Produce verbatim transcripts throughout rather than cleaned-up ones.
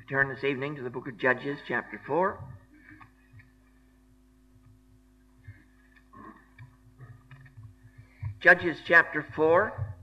We turn this evening to the book of Judges, chapter four. Judges chapter four.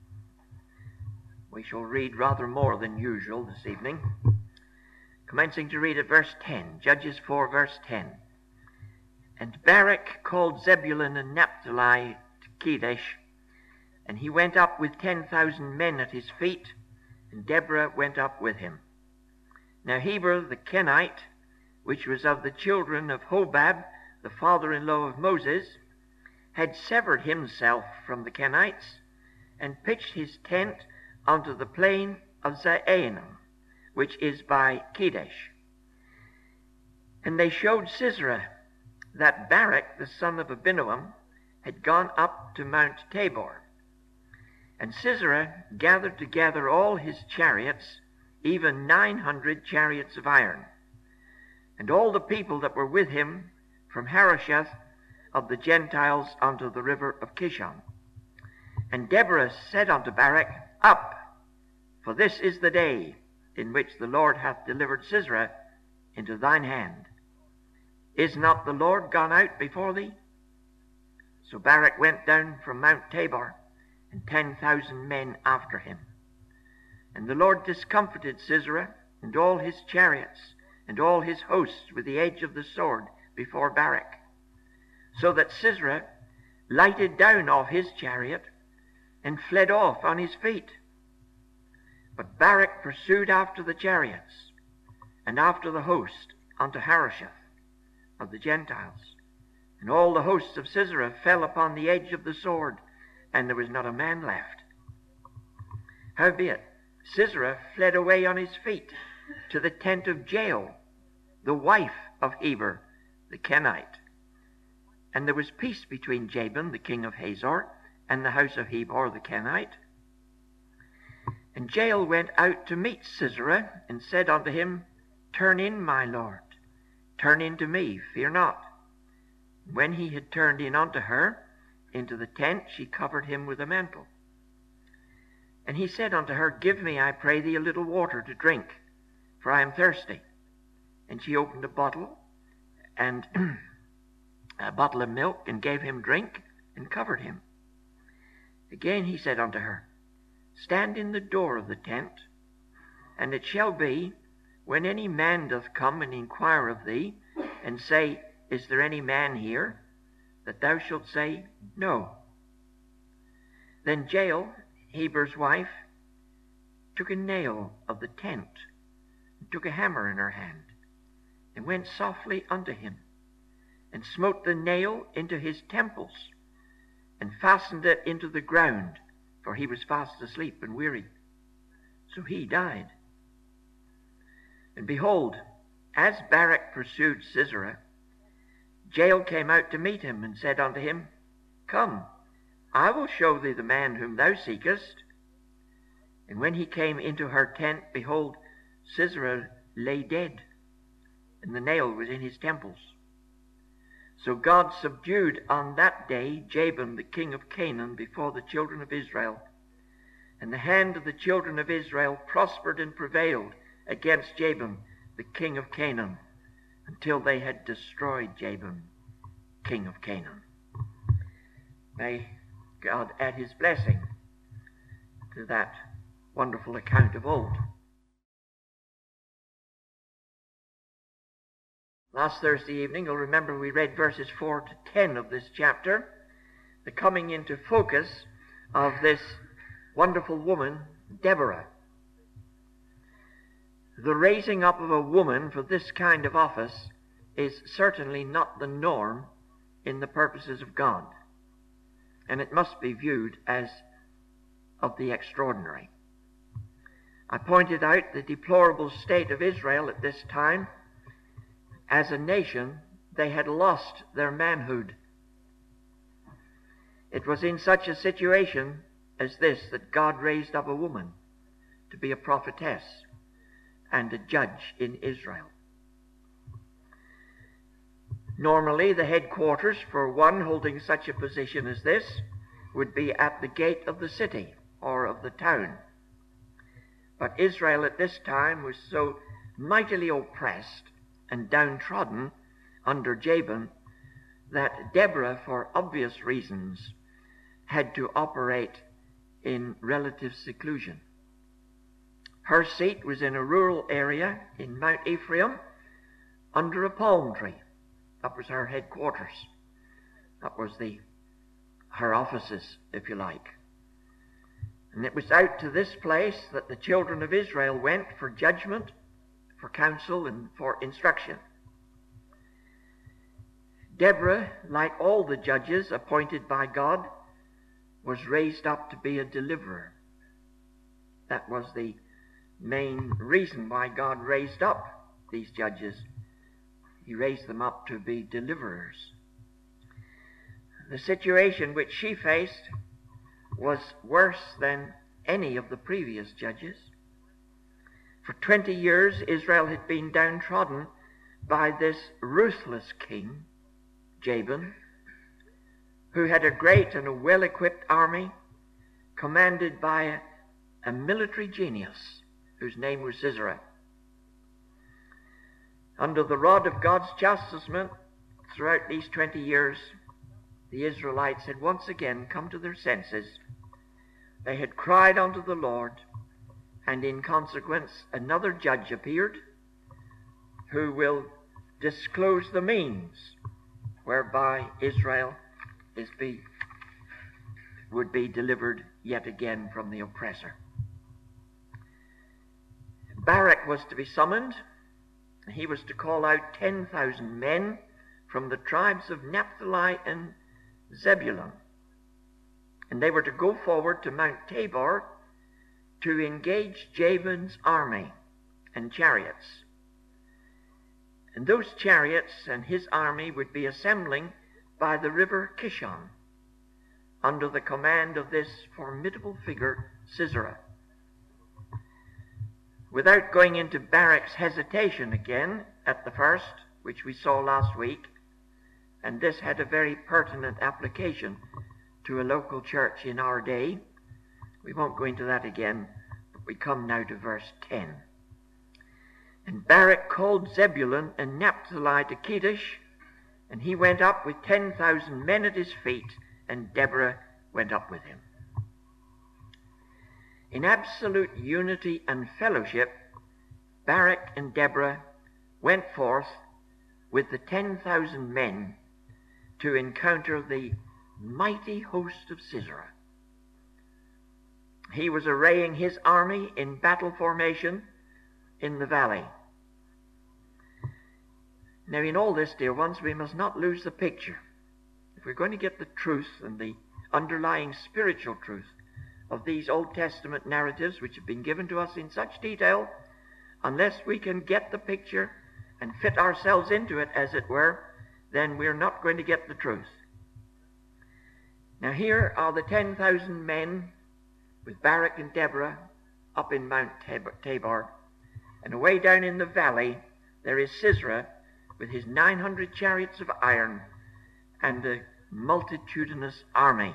We shall read rather more than usual this evening. Commencing to read at verse ten. Judges four, verse ten. And Barak called Zebulun and Naphtali to Kedesh, and he went up with ten thousand men at his feet, and Deborah went up with him. Now Heber the Kenite, which was of the children of Hobab, the father-in-law of Moses, had severed himself from the Kenites, and pitched his tent unto the plain of Zaanam, which is by Kedesh. And they showed Sisera that Barak the son of Abinoam had gone up to Mount Tabor. And Sisera gathered together all his chariots, even nine hundred chariots of iron, and all the people that were with him from Harosheth of the Gentiles unto the river of Kishon. And Deborah said unto Barak, Up, for this is the day in which the Lord hath delivered Sisera into thine hand. Is not the Lord gone out before thee? So Barak went down from Mount Tabor, and ten thousand men after him. And the Lord discomfited Sisera and all his chariots and all his hosts with the edge of the sword before Barak, so that Sisera lighted down off his chariot and fled off on his feet. But Barak pursued after the chariots and after the host unto Harosheth of the Gentiles. And all the hosts of Sisera fell upon the edge of the sword, and there was not a man left. Howbeit Sisera fled away on his feet to the tent of Jael, the wife of Heber the Kenite. And there was peace between Jabin the king of Hazor and the house of Heber the Kenite. And Jael went out to meet Sisera, and said unto him, Turn in, my lord, turn in to me, fear not. When he had turned in unto her into the tent, she covered him with a mantle. And he said unto her, Give me, I pray thee, a little water to drink, for I am thirsty. And she opened a bottle, and a bottle of milk, and gave him drink, and covered him. Again he said unto her, Stand in the door of the tent, and it shall be, when any man doth come and inquire of thee, and say, Is there any man here? That thou shalt say, No. Then Jael, Heber's wife, took a nail of the tent, and took a hammer in her hand, and went softly unto him, and smote the nail into his temples, and fastened it into the ground, for he was fast asleep and weary. So he died. And behold, as Barak pursued Sisera, Jael came out to meet him, and said unto him, Come, I will show thee the man whom thou seekest. And when he came into her tent, behold, Sisera lay dead, and the nail was in his temples. So God subdued on that day Jabin the king of Canaan before the children of Israel. And the hand of the children of Israel prospered and prevailed against Jabin the king of Canaan, until they had destroyed Jabin, king of Canaan. May God add his blessing to that wonderful account of old. Last Thursday evening, you'll remember we read verses four to ten of this chapter, the coming into focus of this wonderful woman, Deborah. The raising up of a woman for this kind of office is certainly not the norm in the purposes of God, and it must be viewed as of the extraordinary. I pointed out the deplorable state of Israel at this time. As a nation, they had lost their manhood. It was in such a situation as this that God raised up a woman to be a prophetess and a judge in Israel. Normally, the headquarters for one holding such a position as this would be at the gate of the city or of the town. But Israel at this time was so mightily oppressed and downtrodden under Jabin that Deborah, for obvious reasons, had to operate in relative seclusion. Her seat was in a rural area in Mount Ephraim under a palm tree. That was her headquarters. That was the her offices, if you like. And it was out to this place that the children of Israel went for judgment, for counsel, and for instruction. Deborah, like all the judges appointed by God, was raised up to be a deliverer. That was the main reason why God raised up these judges. He raised them up to be deliverers. The situation which she faced was worse than any of the previous judges. For twenty years, Israel had been downtrodden by this ruthless king, Jabin, who had a great and a well-equipped army commanded by a, a military genius whose name was Sisera. Under the rod of God's chastisement throughout these twenty years, the Israelites had once again come to their senses. They had cried unto the Lord, and in consequence another judge appeared who will disclose the means whereby Israel is be, would be delivered yet again from the oppressor. Barak was to be summoned. He was to call out ten thousand men from the tribes of Naphtali and Zebulun. And they were to go forward to Mount Tabor to engage Jabin's army and chariots. And those chariots and his army would be assembling by the river Kishon under the command of this formidable figure, Sisera. Without going into Barak's hesitation again at the first, which we saw last week, and this had a very pertinent application to a local church in our day. We won't go into that again, but we come now to verse ten. And Barak called Zebulun and Naphtali to Kedesh, and he went up with ten thousand men at his feet, and Deborah went up with him. In absolute unity and fellowship, Barak and Deborah went forth with the ten thousand men to encounter the mighty host of Sisera. He was arraying his army in battle formation in the valley. Now, in all this, dear ones, we must not lose the picture. If we're going to get the truth and the underlying spiritual truth of these Old Testament narratives which have been given to us in such detail, unless we can get the picture and fit ourselves into it, as it were, then we're not going to get the truth. Now, here are the ten thousand men with Barak and Deborah up in Mount Tabor, and away down in the valley there is Sisera with his nine hundred chariots of iron and a multitudinous army.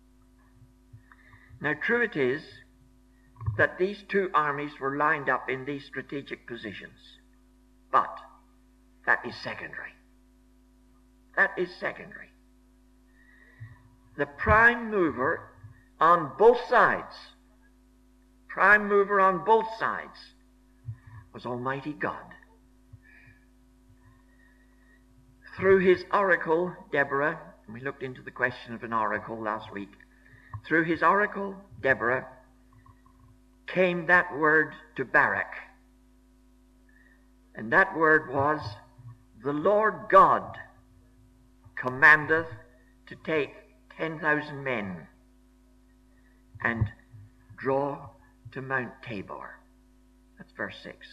Now, true it is that these two armies were lined up in these strategic positions, but that is secondary. That is secondary. The prime mover on both sides, prime mover on both sides, was Almighty God. Through his oracle, Deborah, and we looked into the question of an oracle last week, through his oracle, Deborah, came that word to Barak. And that word was, the Lord God commandeth to take ten thousand men and draw to Mount Tabor. That's verse six.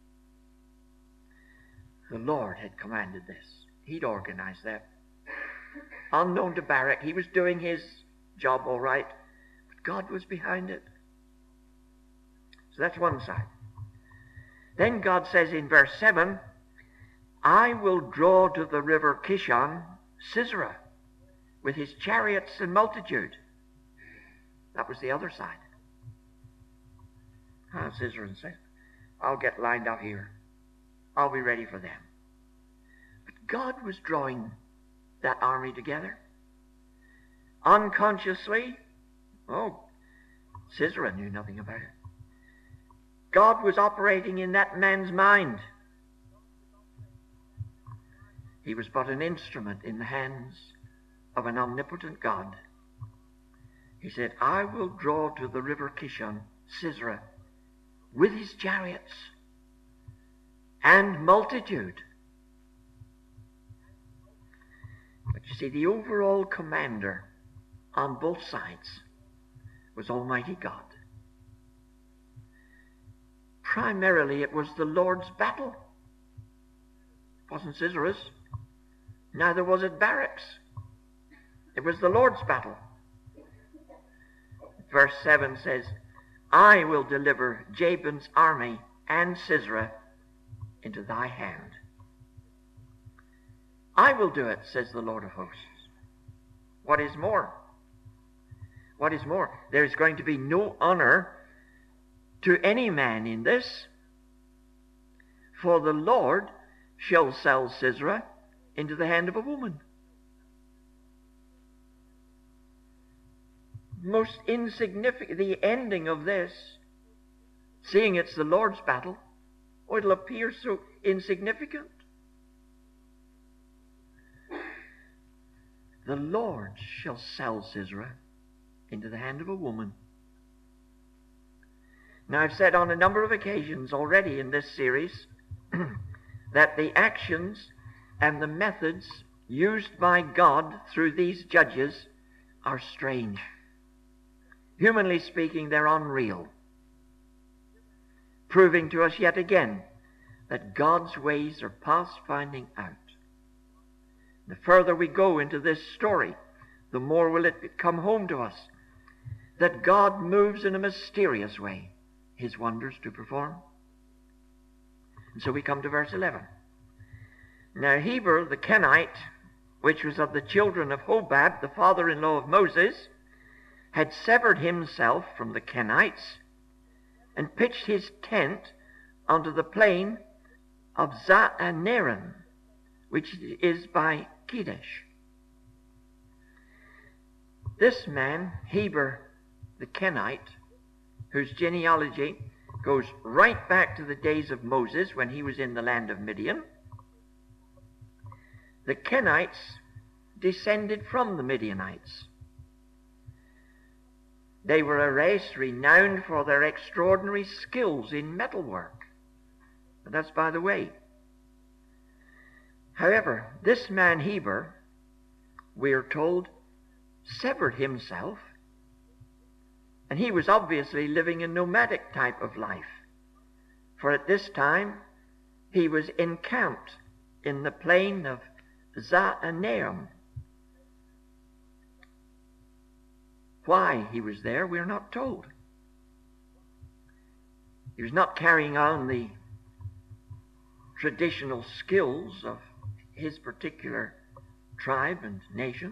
The Lord had commanded this. He'd organized that. Unknown to Barak, he was doing his job all right, but God was behind it. So that's one side. Then God says in verse seven, I will draw to the river Kishon Sisera with his chariots and multitude. That was the other side. Ah, Sisera said, I'll get lined up here. I'll be ready for them. But God was drawing that army together. Unconsciously, oh, Sisera knew nothing about it. God was operating in that man's mind. He was but an instrument in the hands of an omnipotent God. He said, I will draw to the river Kishon Sisera with his chariots and multitude. But you see, the overall commander on both sides was Almighty God. Primarily it was the Lord's battle. It wasn't Sisera's. Neither was it Barak's. It was the Lord's battle. Verse seven says, I will deliver Jabin's army and Sisera into thy hand. I will do it, says the Lord of hosts. What is more? What is more? There is going to be no honor to any man in this, for the Lord shall sell Sisera into the hand of a woman. Most insignificant, the ending of this, seeing it's the Lord's battle, oh, it'll appear so insignificant. The Lord shall sell Sisera into the hand of a woman. Now, I've said on a number of occasions already in this series that the actions and the methods used by God through these judges are strange. Humanly speaking, they're unreal, proving to us yet again that God's ways are past finding out. The further we go into this story, the more will it come home to us that God moves in a mysterious way his wonders to perform. And so we come to verse eleven. Now Heber the Kenite, which was of the children of Hobab, the father-in-law of Moses, had severed himself from the Kenites and pitched his tent onto the plain of Zaanannim, which is by Kedesh. This man, Heber the Kenite, whose genealogy goes right back to the days of Moses when he was in the land of Midian. The Kenites descended from the Midianites. They were a race renowned for their extraordinary skills in metalwork. But that's by the way. However, this man Heber, we are told, severed himself, and he was obviously living a nomadic type of life. For at this time, he was encamped in the plain of Zaanannim. Why he was there, we are not told. He was not carrying on the traditional skills of his particular tribe and nation.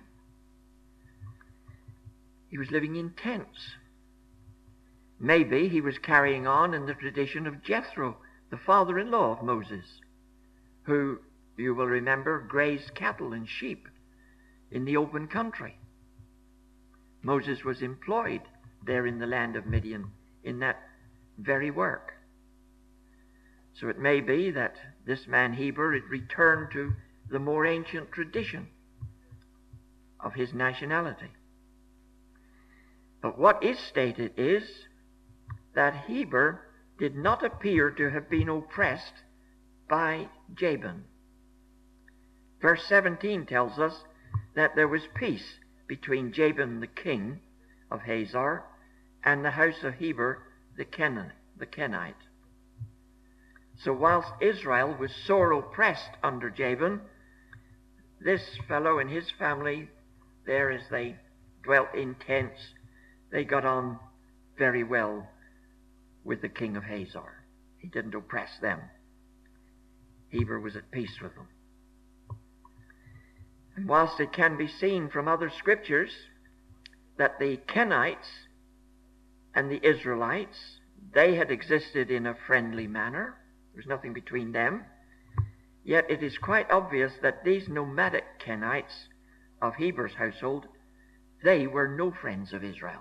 He was living in tents. Maybe he was carrying on in the tradition of Jethro, the father-in-law of Moses, who, you will remember, grazed cattle and sheep in the open country. Moses was employed there in the land of Midian in that very work. So it may be that this man Heber had returned to the more ancient tradition of his nationality. But what is stated is that Heber did not appear to have been oppressed by Jabin. Verse seventeen tells us that there was peace between Jabin the king of Hazor and the house of Heber the Kenite. The Kenite. So whilst Israel was sore oppressed under Jabin, this fellow and his family, there as they dwelt in tents, they got on very well with the king of Hazor. He didn't oppress them. Heber was at peace with them. And whilst it can be seen from other scriptures that the Kenites and the Israelites, they had existed in a friendly manner. There was nothing between them Yet it is quite obvious that these nomadic Kenites of Heber's household, they were no friends of Israel.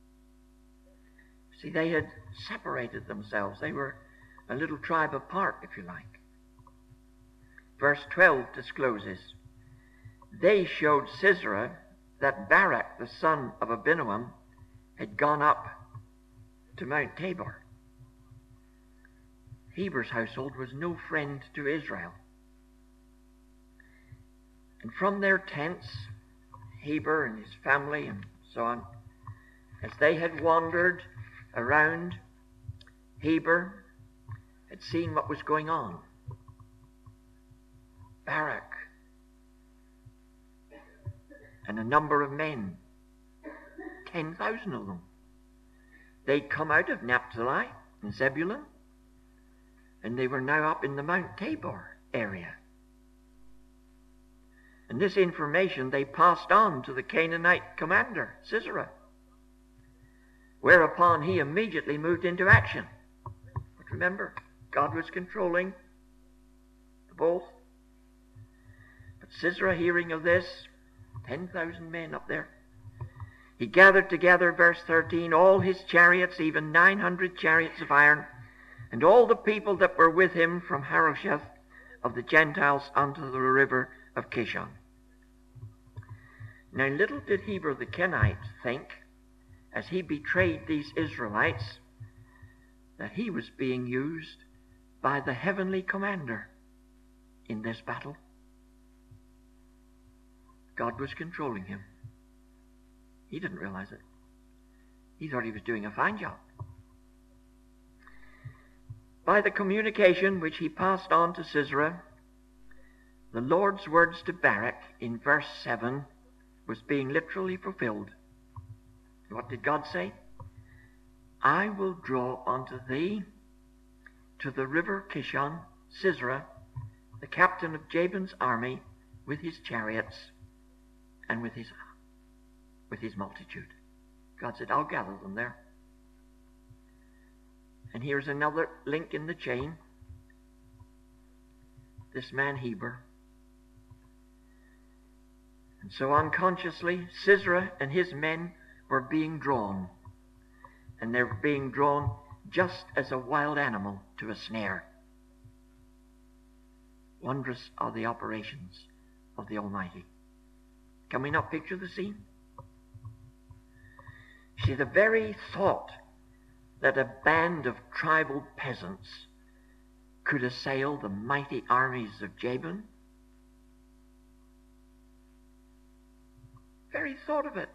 See, they had separated themselves. They were a little tribe apart, if you like. Verse twelve discloses, they showed Sisera that Barak, the son of Abinoam, had gone up to Mount Tabor. Heber's household was no friend to Israel. And from their tents, Heber and his family and so on, as they had wandered around, Heber had seen what was going on. Barak and a number of men, ten thousand of them, they'd come out of Naphtali and Zebulun, and they were now up in the Mount Tabor area. And this information they passed on to the Canaanite commander, Sisera, whereupon he immediately moved into action. But remember, God was controlling the both. But Sisera, hearing of this, ten thousand men up there, he gathered together, verse thirteen, all his chariots, even nine hundred chariots of iron, and all the people that were with him from Harosheth of the Gentiles unto the river of Kishon. Now little did Heber the Kenite think, as he betrayed these Israelites, that he was being used by the heavenly commander in this battle. God was controlling him. He didn't realize it. He thought he was doing a fine job. By the communication which he passed on to Sisera, the Lord's words to Barak in verse seven was being literally fulfilled. What did God say? I will draw unto thee to the river Kishon, Sisera, the captain of Jabin's army, with his chariots and with his with his multitude. God said, I'll gather them there. And here's another link in the chain. This man Heber. And so unconsciously, Sisera and his men were being drawn. And they're being drawn just as a wild animal to a snare. Wondrous are the operations of the Almighty. Can we not picture the scene? See, the very thought that a band of tribal peasants could assail the mighty armies of Jabin, very thought of it.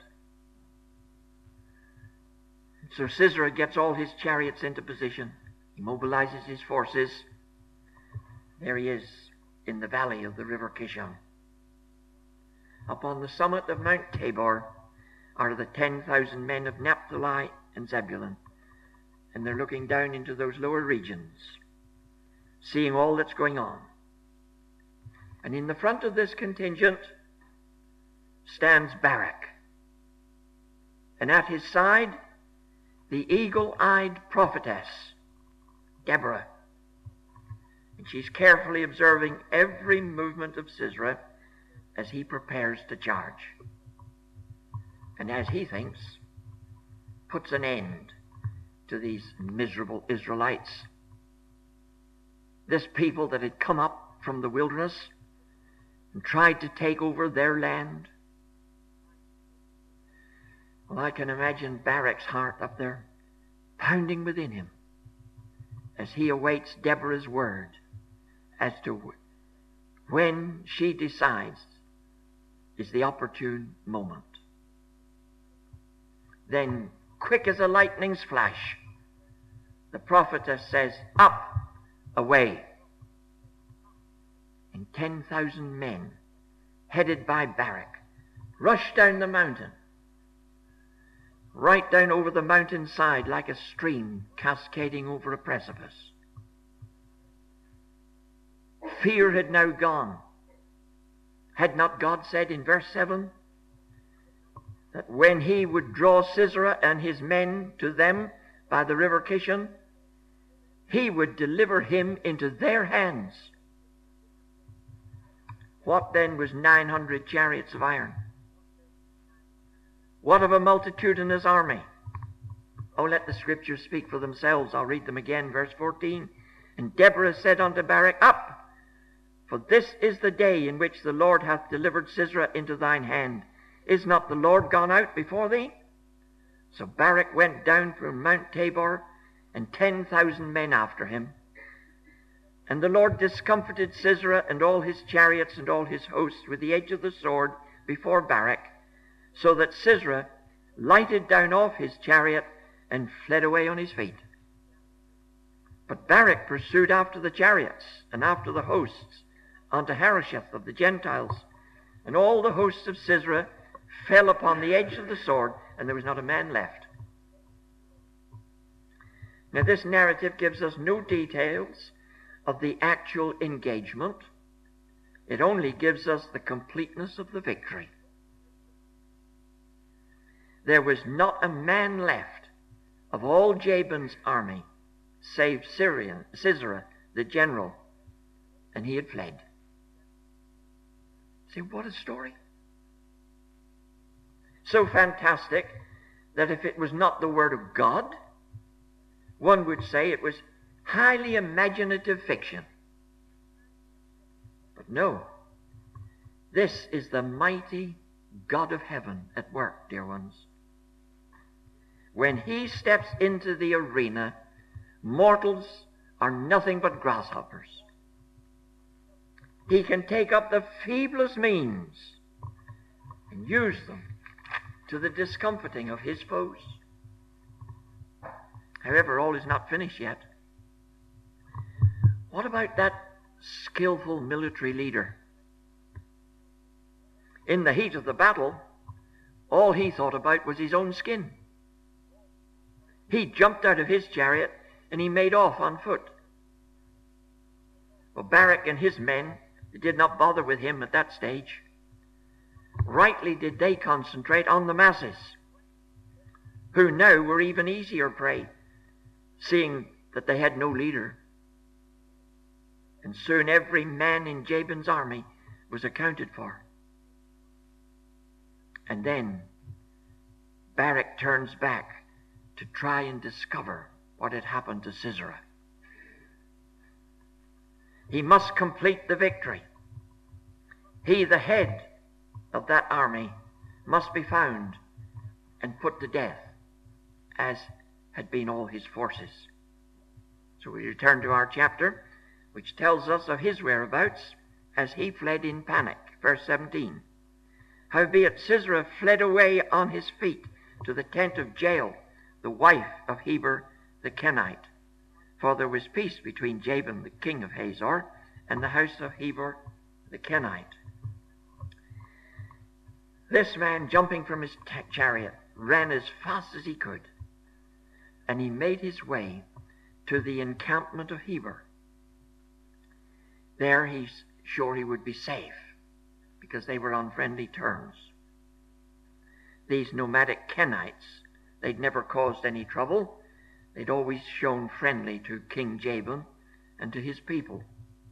So Sisera gets all his chariots into position. He mobilizes his forces. There he is in the valley of the river Kishon. Up on the summit of Mount Tabor are the ten thousand men of Naphtali and Zebulun. And they're looking down into those lower regions, seeing all that's going on. And in the front of this contingent stands Barak. And at his side, the eagle-eyed prophetess, Deborah. And she's carefully observing every movement of Sisera as he prepares to charge. And as he thinks, puts an end to these miserable Israelites. This people that had come up from the wilderness and tried to take over their land. Well, I can imagine Barak's heart up there pounding within him as he awaits Deborah's word as to when she decides is the opportune moment. Then, quick as a lightning's flash, the prophetess says, up, away. And ten thousand men, headed by Barak, rush down the mountain, right down over the mountainside like a stream cascading over a precipice. Fear had now gone. Had not God said in verse seven that when he would draw Sisera and his men to them by the river Kishon, he would deliver him into their hands. What then was nine hundred chariots of iron? What of a multitudinous army? Oh, let the scriptures speak for themselves. I'll read them again, verse fourteen. And Deborah said unto Barak, Up! For this is the day in which the Lord hath delivered Sisera into thine hand. Is not the Lord gone out before thee? So Barak went down from Mount Tabor, and ten thousand men after him. And the Lord discomfited Sisera and all his chariots and all his hosts with the edge of the sword before Barak, so that Sisera lighted down off his chariot and fled away on his feet. But Barak pursued after the chariots and after the hosts unto Harosheth of the Gentiles, and all the hosts of Sisera fell upon the edge of the sword, and there was not a man left. Now this narrative gives us no details of the actual engagement. It only gives us the completeness of the victory. There was not a man left of all Jabin's army save Syrian, Sisera, the general, and he had fled. See, what a story. So fantastic that if it was not the Word of God, one would say it was highly imaginative fiction. But no, this is the mighty God of heaven at work, dear ones. When he steps into the arena, mortals are nothing but grasshoppers. He can take up the feeblest means and use them to the discomfiting of his foes. However, all is not finished yet. What about that skillful military leader? In the heat of the battle, all he thought about was his own skin. He jumped out of his chariot and he made off on foot. Well, Barak and his men did not bother with him at that stage. Rightly did they concentrate on the masses, who now were even easier prey, seeing that they had no leader. And soon every man in Jabin's army was accounted for. And then Barak turns back to try and discover what had happened to Sisera. He must complete the victory. He, the head of that army, must be found and put to death, as had been all his forces. So we return to our chapter, which tells us of his whereabouts as he fled in panic. Verse seventeen. Howbeit Sisera fled away on his feet to the tent of Jael, the wife of Heber the Kenite. For there was peace between Jabin the king of Hazor and the house of Heber the Kenite. This man, jumping from his t- chariot, ran as fast as he could, and he made his way to the encampment of Heber. There he's sure he would be safe, because they were on friendly terms. These nomadic Kenites, they'd never caused any trouble. They'd always shown friendly to King Jabin and to his people.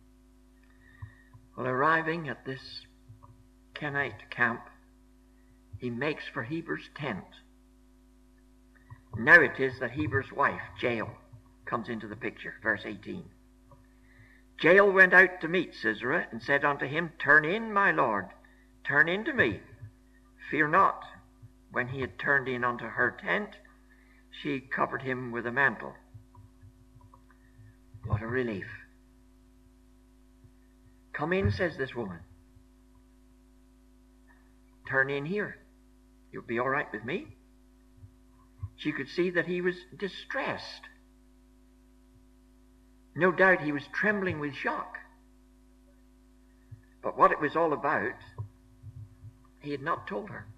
Well, arriving at this Kenite camp, he makes for Heber's tent. Now it is that Heber's wife, Jael, comes into the picture. Verse eighteen. Jael went out to meet Sisera and said unto him, Turn in, my lord, turn in to me. Fear not. When he had turned in unto her tent, she covered him with a mantle. What a relief. Come in, says this woman. Turn in here. You'll be all right with me. She could see that he was distressed. No doubt he was trembling with shock. But what it was all about, he had not told her.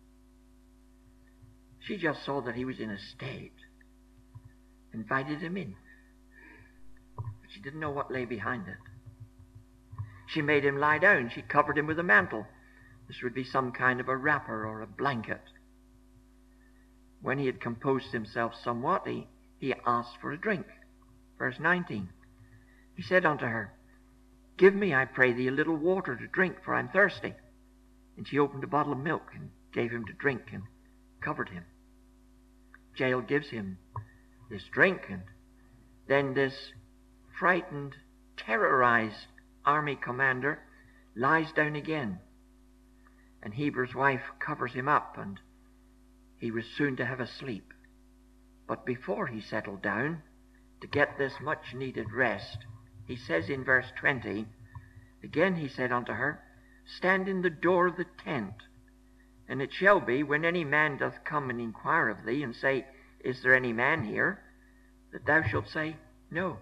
She just saw that he was in a state, invited him in. But she didn't know what lay behind it. She made him lie down. She covered him with a mantle. This would be some kind of a wrapper or a blanket. When he had composed himself somewhat, he, he asked for a drink. Verse nineteen. He said unto her, Give me, I pray thee, a little water to drink, for I'm thirsty. And she opened a bottle of milk and gave him to drink and covered him. Jael gives him this drink, and then this frightened, terrorized army commander lies down again. And Heber's wife covers him up, and he was soon to have a sleep. But before he settled down to get this much needed rest, he says in verse twenty, again he said unto her, Stand in the door of the tent, and it shall be, when any man doth come and inquire of thee, and say, Is there any man here? That thou shalt say, No.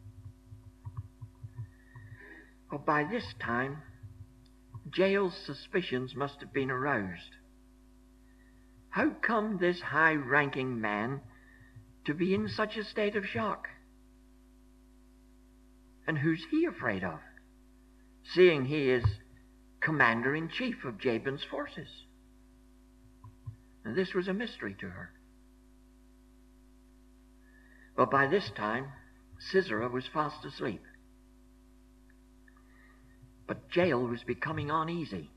Well, by this time, Jael's suspicions must have been aroused. How come this high-ranking man to be in such a state of shock? And who's he afraid of, seeing he is commander-in-chief of Jabin's forces? And this was a mystery to her. But by this time, Sisera was fast asleep. But Jael was becoming uneasy.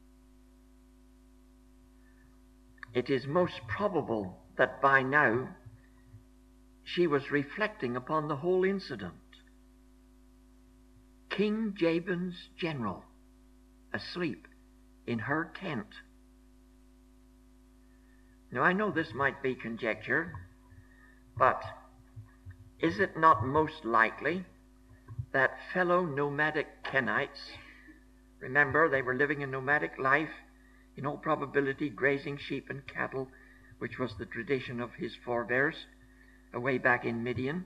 It is most probable that by now she was reflecting upon the whole incident. King Jabin's general asleep in her tent. Now, I know this might be conjecture, but is it not most likely that fellow nomadic Kenites, remember they were living a nomadic life, in all probability grazing sheep and cattle, which was the tradition of his forebears away back in Midian.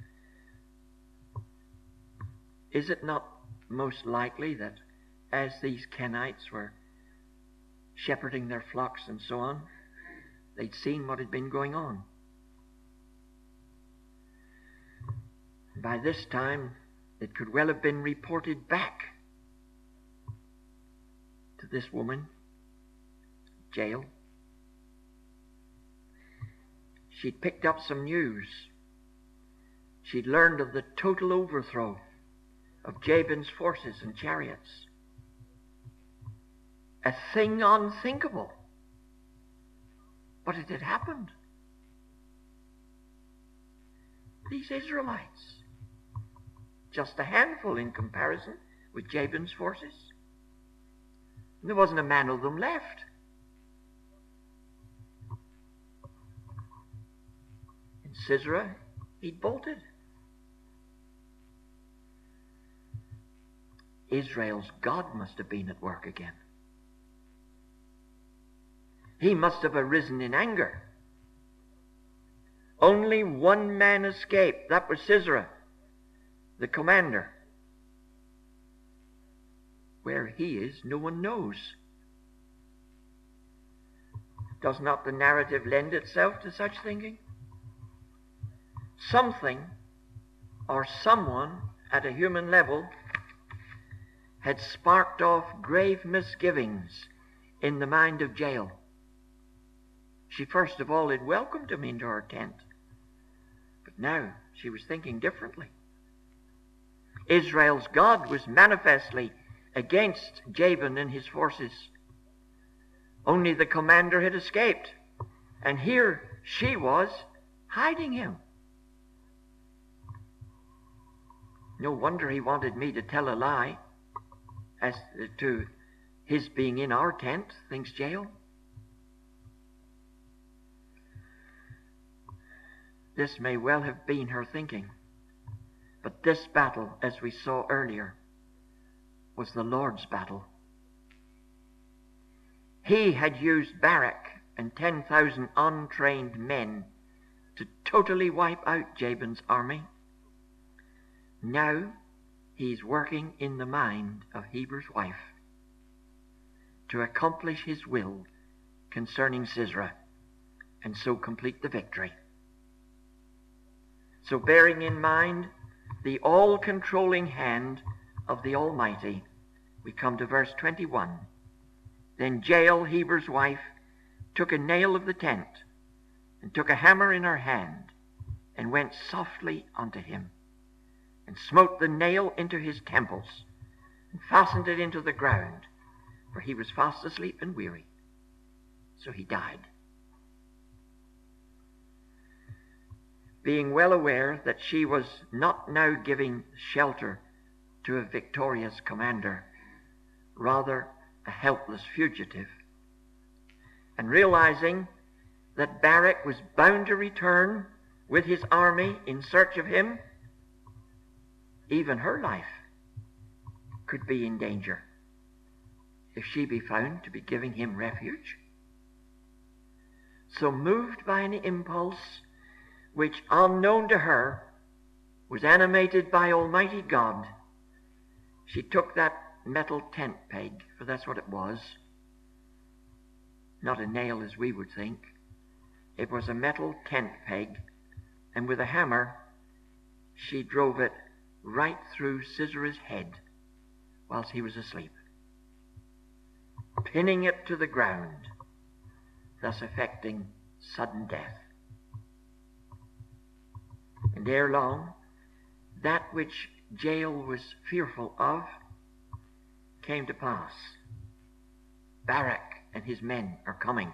Is it not most likely that as these Kenites were shepherding their flocks and so on, they'd seen what had been going on? By this time, it could well have been reported back to this woman, Jael. She'd picked up some news. She'd learned of the total overthrow of Jabin's forces and chariots. A thing unthinkable. But it had happened. These Israelites, just a handful in comparison with Jabin's forces. There wasn't a man of them left. And Sisera, he'd bolted. Israel's God must have been at work again. He must have arisen in anger. Only one man escaped. That was Sisera, the commander. Where he is, no one knows. Does not the narrative lend itself to such thinking? Something or someone at a human level had sparked off grave misgivings in the mind of Jael. She first of all had welcomed him into her tent, but now she was thinking differently. Israel's God was manifestly against Jabin and his forces. Only the commander had escaped, and here she was hiding him. No wonder he wanted me to tell a lie as to his being in our tent, thinks Jael. This may well have been her thinking, but this battle, as we saw earlier, was the Lord's battle. He had used Barak and ten thousand untrained men to totally wipe out Jabin's army. Now he's working in the mind of Heber's wife to accomplish his will concerning Sisera and so complete the victory. So bearing in mind the all-controlling hand of the Almighty, we come to verse twenty-one. Then Jael, Heber's wife, took a nail of the tent, and took a hammer in her hand, and went softly unto him, and smote the nail into his temples, and fastened it into the ground, for he was fast asleep and weary. So he died. Being well aware that she was not now giving shelter to a victorious commander, rather a helpless fugitive, and realizing that Barak was bound to return with his army in search of him, even her life could be in danger if she be found to be giving him refuge. So, moved by an impulse which, unknown to her, was animated by Almighty God, she took that metal tent peg, for that's what it was, not a nail as we would think. It was a metal tent peg, and with a hammer she drove it right through Sisera's head whilst he was asleep, pinning it to the ground, thus effecting sudden death. And ere long, that which Jael was fearful of came to pass. Barak and his men are coming.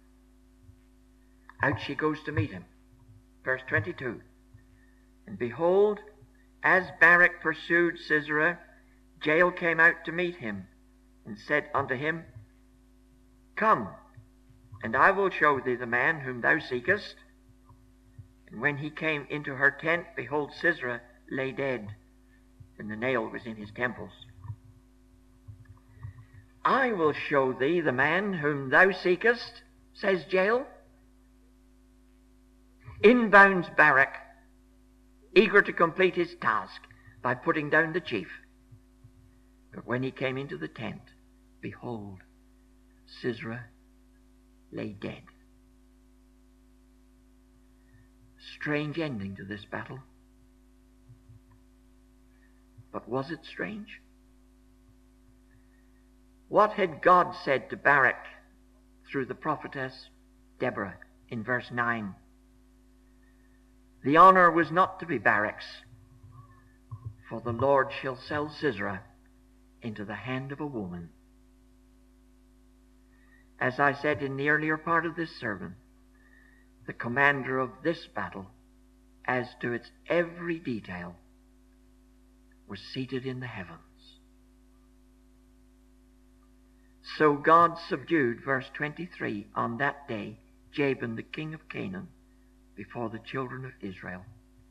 Out she goes to meet him. Verse twenty-two. And behold, as Barak pursued Sisera, Jael came out to meet him, and said unto him, Come, and I will show thee the man whom thou seekest. And when he came into her tent, behold, Sisera lay dead, and the nail was in his temples. I will show thee the man whom thou seekest, says Jael. In bounds Barak, eager to complete his task by putting down the chief. But when he came into the tent, behold, Sisera lay dead. Strange ending to this battle. But was it strange? What had God said to Barak through the prophetess Deborah in verse nine? The honor was not to be Barak's, for the Lord shall sell Sisera into the hand of a woman. As I said in the earlier part of this sermon, the commander of this battle, as to its every detail, was seated in the heavens. So God subdued, verse twenty-three, on that day, Jabin the king of Canaan, before the children of Israel.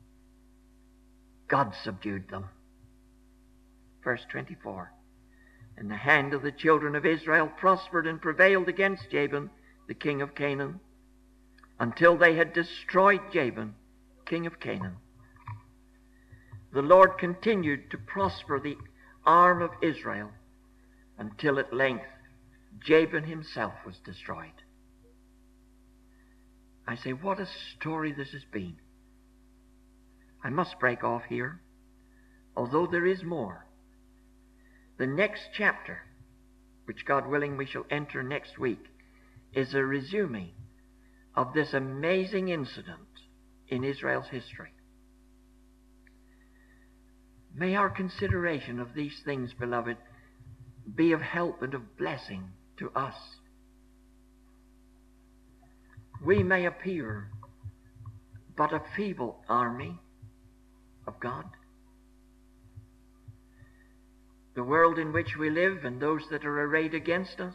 God subdued them. Verse twenty-four. And the hand of the children of Israel prospered and prevailed against Jabin, the king of Canaan, until they had destroyed Jabin, king of Canaan. The Lord continued to prosper the arm of Israel until at length Jabin himself was destroyed. I say, what a story this has been. I must break off here, although there is more. The next chapter, which God willing we shall enter next week, is a resuming of this amazing incident in Israel's history. May our consideration of these things, beloved, be of help and of blessing to us. We may appear but a feeble army of God. The world in which we live and those that are arrayed against us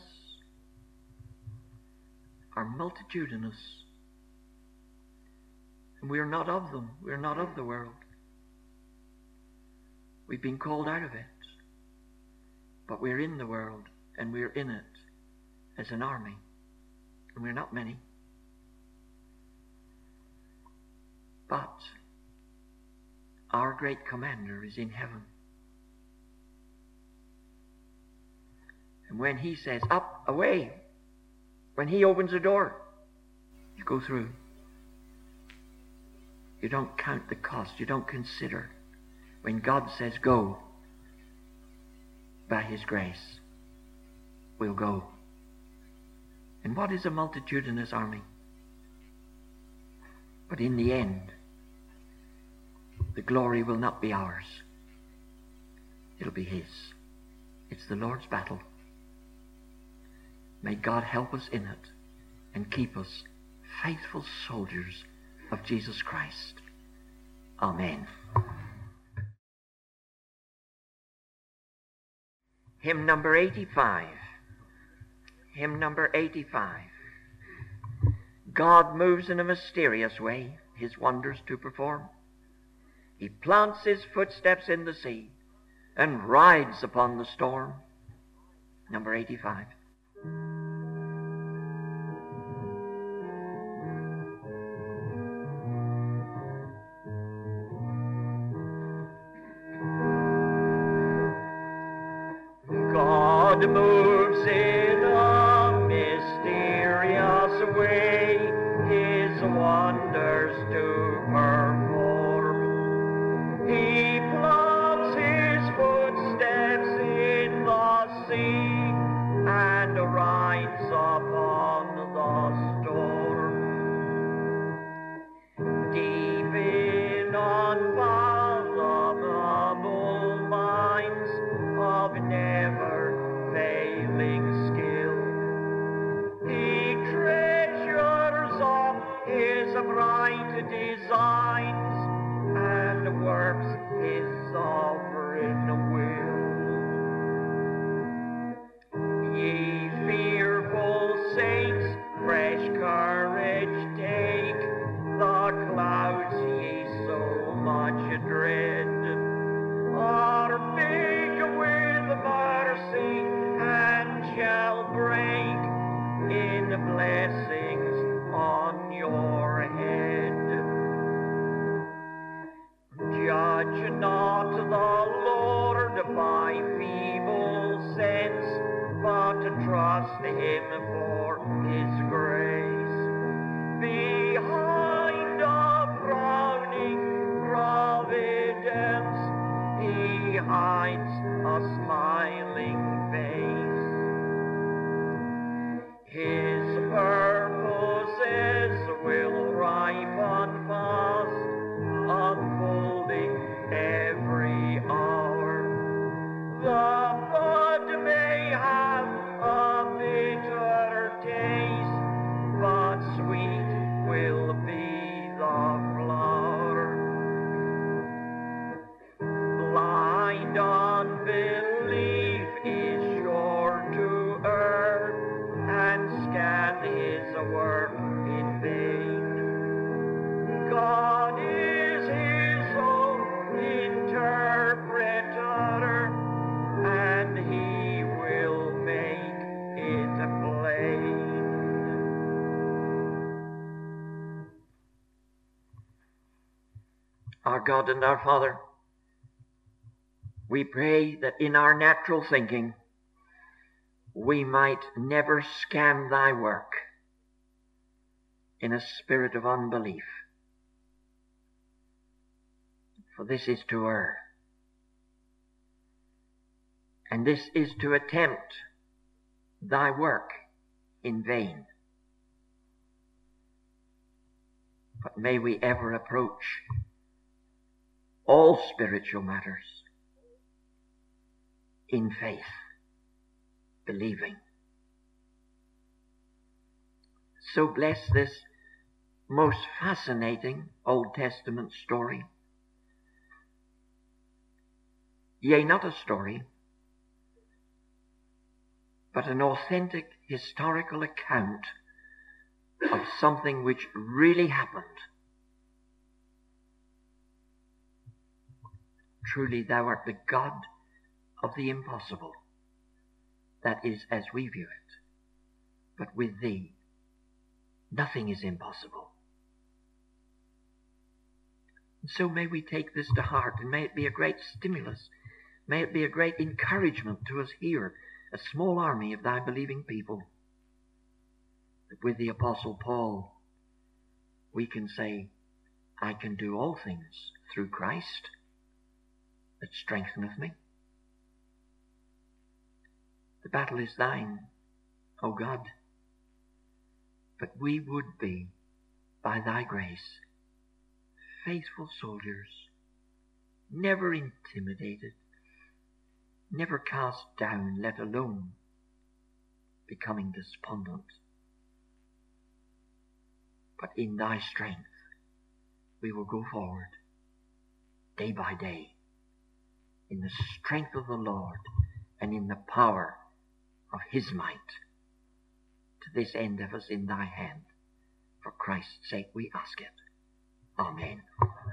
are multitudinous. And we are not of them. We are not of the world. We've been called out of it. But we're in the world, and we're in it as an army. And we're not many. But our great commander is in heaven. And when he says, up, away, when he opens a door, you go through. You don't count the cost. You don't consider. When God says go, by his grace, we'll go. And what is a multitudinous army? But in the end, the glory will not be ours. It'll be his. It's the Lord's battle. May God help us in it and keep us faithful soldiers of Jesus Christ. Amen. Hymn number eighty-five. Hymn number eighty-five. God moves in a mysterious way, his wonders to perform. He plants his footsteps in the sea and rides upon the storm. Number eighty-five. God moves in a mysterious way, his wonders to perform. He plants his footsteps in the sea and rides upon the storm. Deep in unfathomable minds of never failing skill, he treasures up his bright designs and works his sovereign will. Ye fearful saints, fresh courage take, the clouds ye so much dread are big with mercy and shall break in blessings on your head. Judge not the Lord by feeble sense, but trust him for his grace. Behind a frowning providence, he hides a smiling face. His purposes will ripen fast, unfolding every hour. The bud may have a bitter taste, but sweet will be the flower. Blind unbelief is sure to err and scan his work in vain. God is his own interpreter, and he will make it plain. Our God and our Father, we pray that in our natural thinking we might never scan thy work in a spirit of unbelief. For this is to err. And this is to attempt thy work in vain. But may we ever approach all spiritual matters in faith, believing. So bless this most fascinating Old Testament story. Yea, not a story, but an authentic historical account of something which really happened. Truly thou art the God of the impossible. That is as we view it. But with thee, nothing is impossible. And so may we take this to heart, and may it be a great stimulus. May it be a great encouragement to us here, a small army of thy believing people. That with the Apostle Paul, we can say, I can do all things through Christ that strengtheneth me. The battle is thine, O God, but we would be, by thy grace, faithful soldiers, never intimidated, never cast down, let alone becoming despondent. But in thy strength we will go forward day by day in the strength of the Lord and in the power of his might. To this end have us in thy hand. For Christ's sake we ask it. Amen.